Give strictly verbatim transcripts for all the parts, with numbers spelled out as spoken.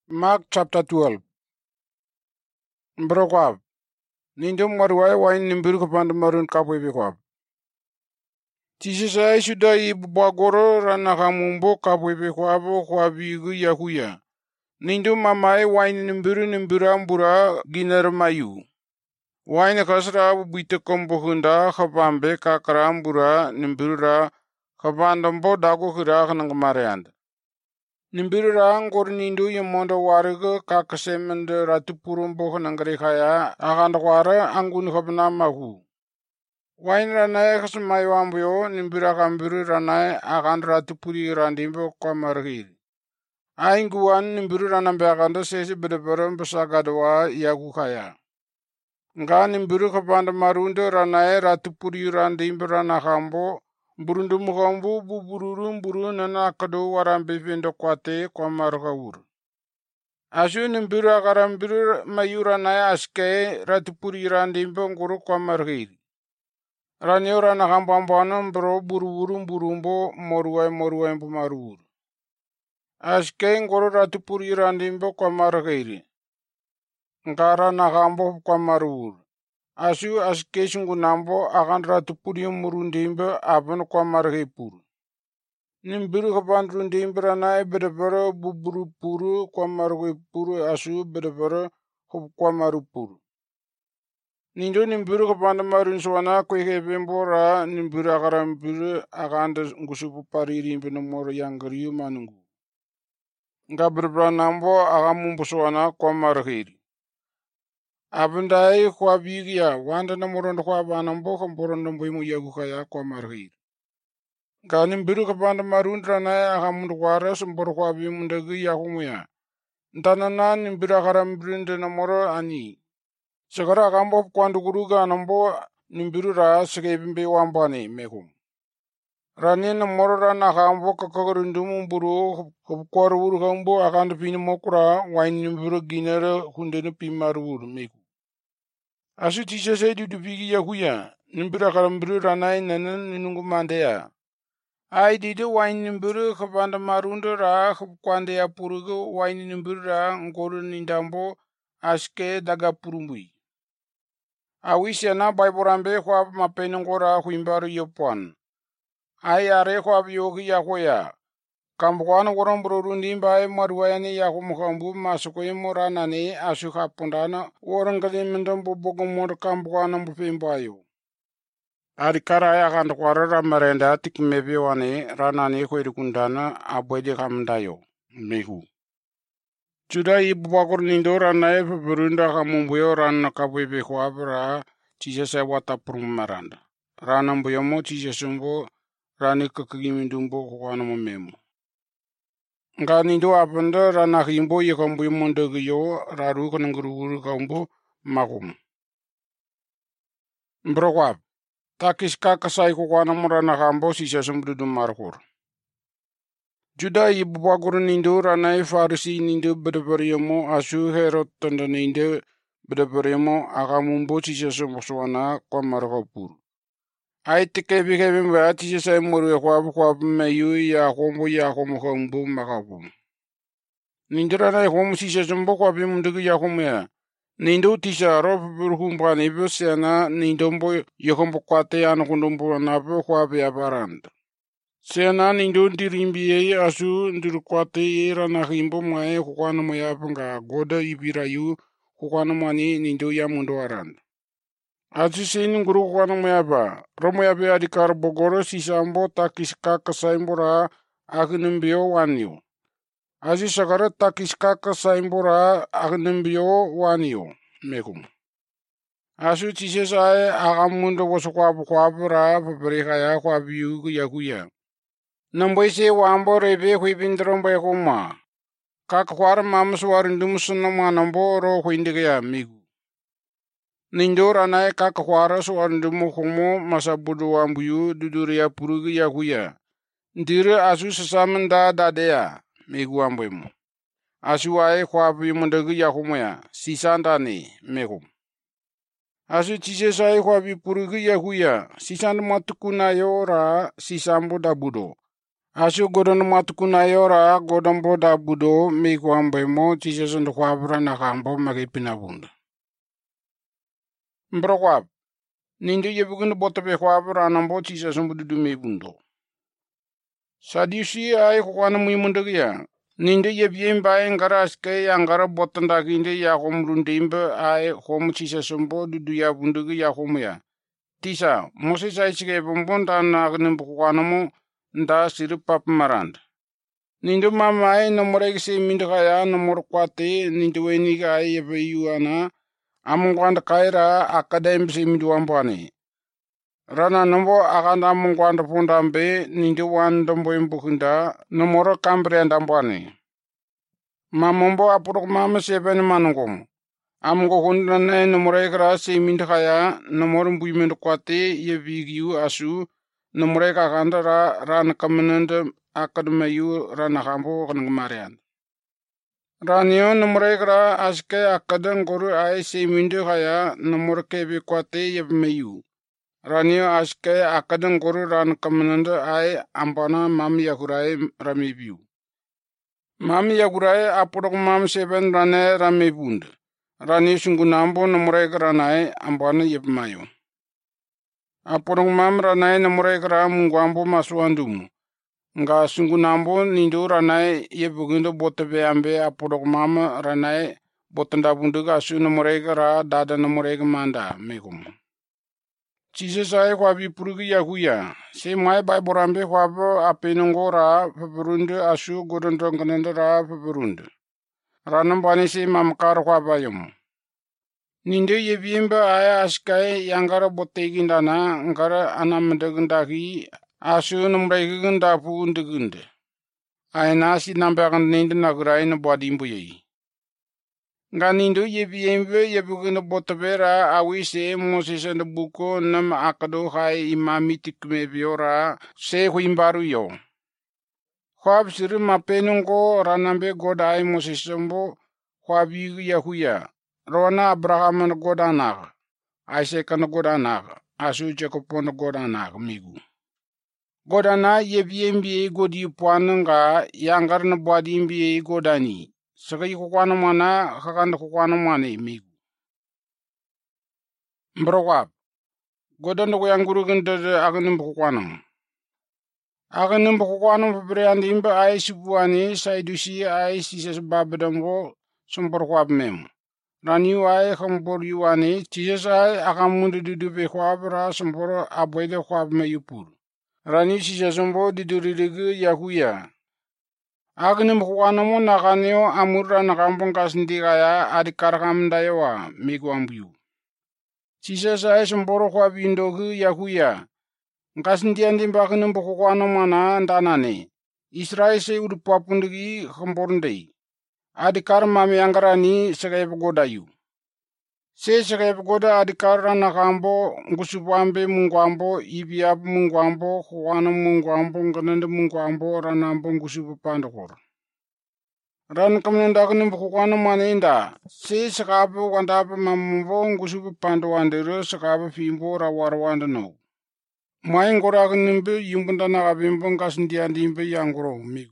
Mark chapter twelve. Mbrokwab. Nindum marwai wain nimbiru kapand marun kapwe bekwab. Tisisa suda i bagoro ranakamumbo kapwe bekwabo kwa bigu yahuya. Nindum mamai wain nimbiru nimbirambura giner mayu. Wain kasra bite kombo hunda kapambe kakarambura nimbirura kapandambo dago kira kanangmareand. Nimbirura ngor nindu yemondo warga kakasemende ratu purumbo nangare kaya akanda kwara angun kabna mahu. Wain ranai kasmai wambuyo nimbira kambiru ranai akanda ratu puri randimbo kwa margir. Ainguan nimbiru ranambe akanda sesi bedeberam besagadwa yagu kaya. Nga nimbiru kapanda marunde ranai ratu puri randimbo ranakambo burundu mukambu bubururu mburu nana kado warambe vendo kwate kwa margaur. Asu nimbiru akarambiru mayura na aske ratupuri randimbo nguru kwa margir. Ranyora na kambambano mbro buruburu mburumbo moruai moruai mbumarur. Aske nguru ratupuri randimbo kwa margir. Ngara na kambo kwa marur. Asu aske sungunambo akan ratupuri murundimbo apan kwa margipur. Nimbiru kapandrundimbo ranai bedebere buburu puru kwa margipur asu bedebere kwa marupur. Nindo nimbiru kapandamarun suwana kweke bembora nimbiru akarambiru akanda ngusupu paririmbo nomoro yangariu manungu. Nga berbera nambo akamumbu suwana kwa margiri. Abendai kwa bigia wanda na morondo kwa banambo kamborondo mbimu yagu kaya kwa margir. Gani mbiru kapanda marundra na akamundu kwara semboro kwa bimu ndagi yakumuya. Ntanana nimbiru akarambrinde na moro ani. Segara akambo kwandu kuruga nambo nimbiru ra sekebimbe wambani mekum. Rani na moro ra na akambo kakagarundumu mburu kwaru uru kambo akandu pini mokura wain nimbiru ginere hundenu pimaru uru mekum. Asu tisha say du dupigi yahuya, nimbira karambiru ranai nanan ninungu mandea. Ai didu wain nimbiru kapanda marundu ra kwande ya purugu wain nimbiru ra ngoro nindambo aske daga purumbui. Awisya na baiborambe kwa mapeni ngora huimbaru yopuan. Ai are kwa biyogi yahuya. Kambukwano waramburu rundimba maruayani yakumukambu masukoye moranani asu kapundana warangali mendambo bogomor kambukwano mbupimbayo. Ari kara yakanda kwara ramarenda tikmebe wani ranani kwerikundana abwede kamdayo mehu. Juda ibubakor nindo ranai peperunda kamumbuyo rana kabwebe kwabra tijese wata prumaranda. Rana mbuyomo tijesumbo rani kakagimindumbo kwano memo. Nga nindo apenda rana himbo yekambu mondogiyo raru kananguru kambu makum. Mbrokwab. Takiska kasai kukwana murana kambo sisa sumdudu markur. Juda ibubakuru nindo rana farisi nindo bedebariyamo asu herot tanda nindo bedebariyamo akamumbo sisa sumuswana kwa markapur. Ai tikebi kebi mba tisi say muru kwa kwa meyu ya kombo ya komo kombo makabu. Nindira na komo tisi jumbo kwa bimundu ya komo ya. Nindo tisa rof burhumba ni busena nindo mbo yokombo kwa te anu kundumbo na bo kwa bia baranda. Sena nindo ndirimbi ye asu ndiru kwa te yera na himbo mae kwa na moya punga goda ibira yu kwa na mani nindo ya mundo aranda. Asu sini nguru kwa na moyaba. Romo yabe adikar bogoro sisambo takiska kasaimbura agnimbio wanyo. Asu sagara takiska kasaimbura agnimbio wanyo. Mekum. Asu tise sae agamundo wasukwabu kwabura pabrika ya kwa biyu yakuya. Namboise wambo rebe huibindrombo yakuma. Kakakwara mamaswarindumusunna manambo ro huindigaya migu. Nindora nae kakakwara suwandumu kumo masabudu wambuyu duduria purugi yakuya. Ndire asu sasamenda dadea megu wambuymu. Asu wae kwabi mundagi yakumuya sisandani megu. Asu tise sae kwabi purugi yakuya sisand matukuna yora sisambu dabudo. Asu godon matukuna yora godon boda budo me kwambe mo Jesus ndo kwabra na kambo magipina bunda. Mbro kwab. Nindu yebugun botobe kwabra nambo Jesus mbudu me bundo. Sadusi ay kwana muimundagia. Nindu yebien bae ngara aske ya ngara botanda kinde ya komrunde imba ay komu Jesus mbo dudu ya bundugi ya komu ya. Tisa, Moses ay sige bombonda na agnim kwana mo nda siru pap marand. Nindu mama ay nomore se mindu kaya nomor kwate nindu weni ga ay yebe yuana amungwanda kaira akadem se mindu ambane. Rana nombo akanda amungwanda pondambe nindu wan dombo imbukunda nomoro kambre andambane. Mamombo apuruk mama seben manungom. Amungo kunda na nomore kra se mindu kaya nomor mbui mindu kwate yebi giu asu nomore kakanda ra ran kamenanda akademayu rana kambo kanang marian. Ranyo nomore kra aske akadang koru ay se mindu kaya nomor kebe kwate yebmeyu. Ranyo aske akadang koru ran kamenanda ay ampana mami yakurai ramibiu. Mami yakurai apodok mam seben rane ramibund. Rani sungunambo nomore kra nae ampana yebmayu. Apodok mam ranae nomore kra mungwambo masuandumu. Nga sungunambo nindu ranae yebugindo botabe ambe apodok mama ranae botanda bunduga asu nomore kra dada nomore manda megum. Jesus ay kwabi purugi yahuya. Se mai bai borambe kwabo apenongora peperunde asu godondong kanendera peperunde. Ranam bani se mamkar kwabayum. Nindu yebimba aya askai yangara botegindana ngara anamdagindaki asu nomregunda pundugunde. Ay nasi nambagan nindu nagurai na bodimbu yei. Nga nindu yebimbe yebugunda botavera awise Moses and buko nam akado hai imami tikmebiora se huimbaru yo. Khwab siri mapenungo ranambe godai Moses mbo khwabi yahuya. Rona Abraham na godanak, Isaac na godanak, asu Jacob na godanak migu. Godana yebiyembi godi puananga yangar na bwadimbi godani. Saka kukwana mana kakanda kukwana mana migu. Mbrowap. Godana ko yanguru ganda aganim kukwana. Aganim kukwana pabriandi imba ay sibuani saidusi ay sisas babadambo sumberwap mem. Rani wae kambor yuani Jesus ay akamundu dudu be kwabra samboro aboide kwab me yupur. Rani Jesus mbo dudu dudu yahuya. Agnim kwana mo nakanyo amurra nakambong kasindigaya adikar kamdayawa migwambiu. Jesus ay samboro kwab indogu yahuya. Kasindiandi mbaknim kwana mana ndanane. Israel se udupapundigi kamborndei. Adikar mami angarani segay godayu. Se segay goda adikar nakambo ngusupambe mungwambo ibiab mungwambo kwana mungwambo nganende mungwambo ranambo ngusupapandokor. Ran kamnenda kanim kwana manenda se sekabe wandabe mambo ngusupapando wandere sekabe fimbo rawarwanda no. Mai ngora kanimbe yimbunda nakabimbo ngasindiandi imbe yangoro migu.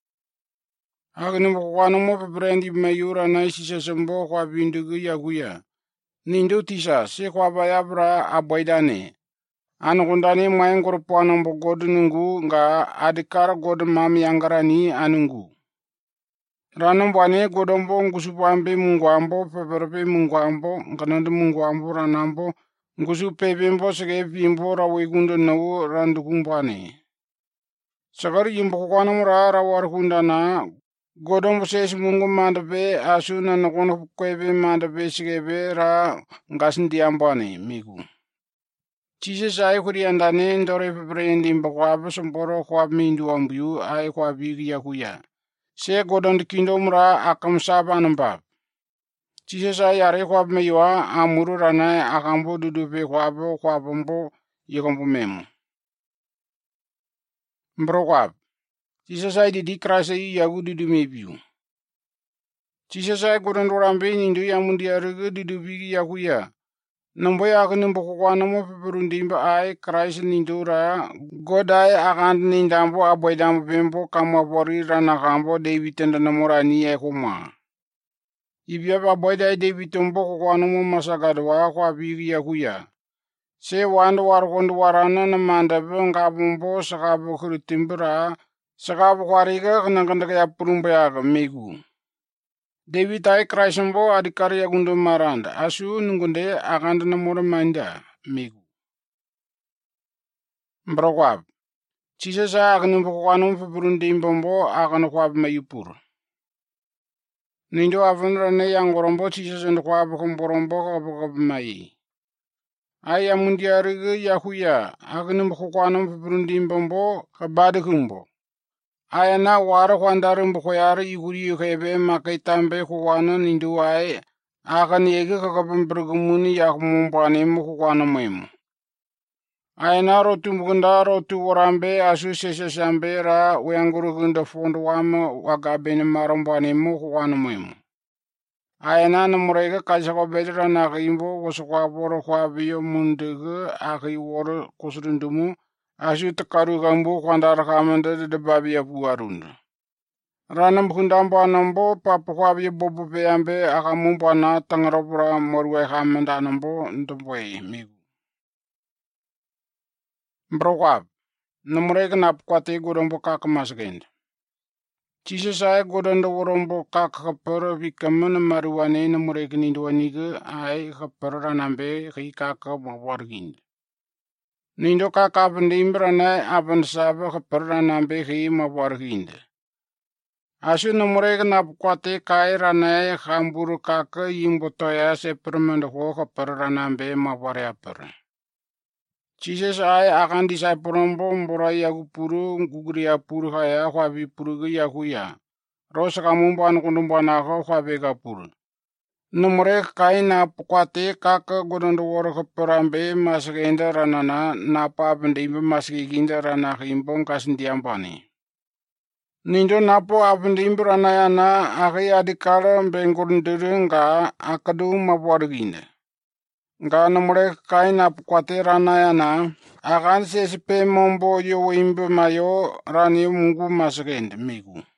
Agni mkwana mo peprendi mayura na isisa sembo kwa bindugu yaguya. Nindu tisa se kwa bayabra abaidane. Anu kundani maengor puana mbo godu nungu nga adikara godu mami yangarani anungu. Ranam bwane godombo ngusupambe mungwambo peperpe mungwambo nganandu mungwambo ranambo ngusupepe mbo sege pimbo rawegundu nawu randukumbane. Sakari yimbo kwana mura rawarkundana Godom ses mungu mandabe asuna nakono kwebe mandabe sigebe ra ngasindi ambane migu. Jesus ay kuri andane ndore peprendi mbakwabe somboro kwab mindu ambiu ay kwabigi yakuya. Se godon kingdom ra akam saban mbab. Jesus ay yare kwab meywa amuru rana akambo dudupe kwabo kwabombo yikombo memu. Mbro kwab. Jesus ay di dikrasa yi yagu dudu mebiu. Jesus ay godon rambe nindu yamundi arugu dudu bigi yakuya. Nambo yak nimbo kukwana mo pepurundimba ai Christ nindura godai akand nindambo aboidambo bembo kama bori rana kambo David tenda namorani ya kuma. Ibya aboidai David tumbo kukwana mo masagadwa kwa bigi ya kuya. Se wando warkondo warana na mandabe ngabumbo sakabu kuritimbura sakabu kwariga kanangkanda ya purumba ya megu. David ai Christ-mbo adikari ya gundo maranda asu nungunde akanda namora manda megu. Mbrakwab. Chisa sa akanimbo kukwanum pepurundi imbombo akanakwab mayupur. Nindo avanra ne yang gorombo chisa sa ndakwab kumborombo kabakab mayi. Ai amundi ariga yahuya akanimbo kukwanum pepurundi imbombo kabade kumbo. Aya na wara kwandare mbukoyare iguri yukhebe makaitambe kukwana nindu ai akan yege kakabambergumuni yak mumpane mu kukwana mwemu. Aya na rotu mbukunda rotu warambe asu sese sambe ra uyanguru gunda fondo wama wagabene marambane mu kukwana mwemu. Aya na namurega kajako bedra na kaimbo wasukwa boro kwa biyo mundega aki woro kusrundumu asu takaru gambo kwandara kamanda de babi ya buarunda. Ranam kundamba nambo papa kwabi bobo peyambe akamumpa na tangarapura morwe kamanda nambo ntumwe migu. Mbrakwab. Namureka napkwate gurombo kakamasgend. Chisa saya godondo worombo kakapero vikamana maruwane namureka nindwaniga ai kapero ranambe kai kaka mawargind. Nindo kaka pendimbra na apan saba kapera nambe hi mawarginde. Asu namureka napkwate kai ranai hamburu kaka yimbotoya se permendo ho kapera nambe mawaryapera. Jesus ai akan disai porombo mbora yagu puru ngugri ya puru haya hwabi puru ge yahuya. Rosa kamumban kundumbana ho hwabe ga puru. Namureka kai na pkwate kaka godondo woro kaperambe masgenda ranana na papende imbe masgiginda rana himbong kasindiambani. Nindo napo apende imbe ranayana aki adikara mbengurundere nga akadu mabwarginde. Nga namureka kai na pkwate ranayana akan sesipe mombo yo imbe mayo rani mungu masgenda migu.